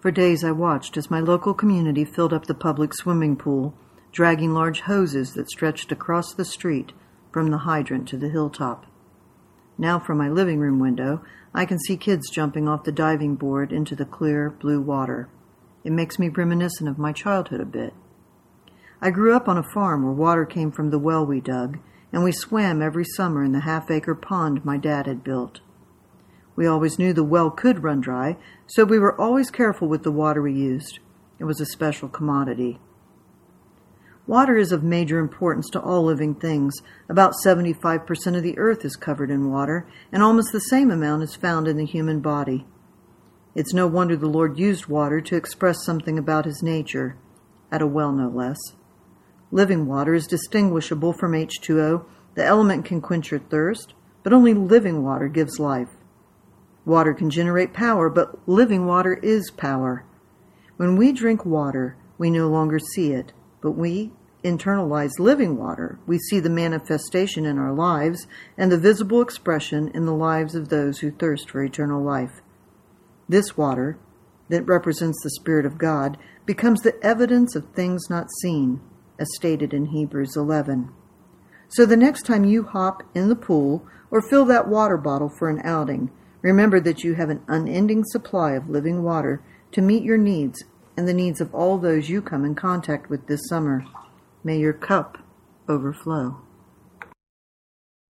For days I watched as my local community filled up the public swimming pool, dragging large hoses that stretched across the street from the hydrant to the hilltop. Now from my living room window, I can see kids jumping off the diving board into the clear blue water. It makes me reminiscent of my childhood a bit. I grew up on a farm where water came from the well we dug, and we swam every summer in the half-acre pond my dad had built. We always knew the well could run dry, so we were always careful with the water we used. It was a special commodity. Water is of major importance to all living things. About 75% of the earth is covered in water, and almost the same amount is found in the human body. It's no wonder the Lord used water to express something about his nature, at a well no less. Living water is distinguishable from H2O. The element can quench your thirst, but only living water gives life. Water can generate power, but living water is power. When we drink water, we no longer see it, but we internalize living water. We see the manifestation in our lives and the visible expression in the lives of those who thirst for eternal life. This water, that represents the Spirit of God, becomes the evidence of things not seen, as stated in Hebrews 11. So the next time you hop in the pool or fill that water bottle for an outing, remember that you have an unending supply of living water to meet your needs and the needs of all those you come in contact with this summer. May your cup overflow.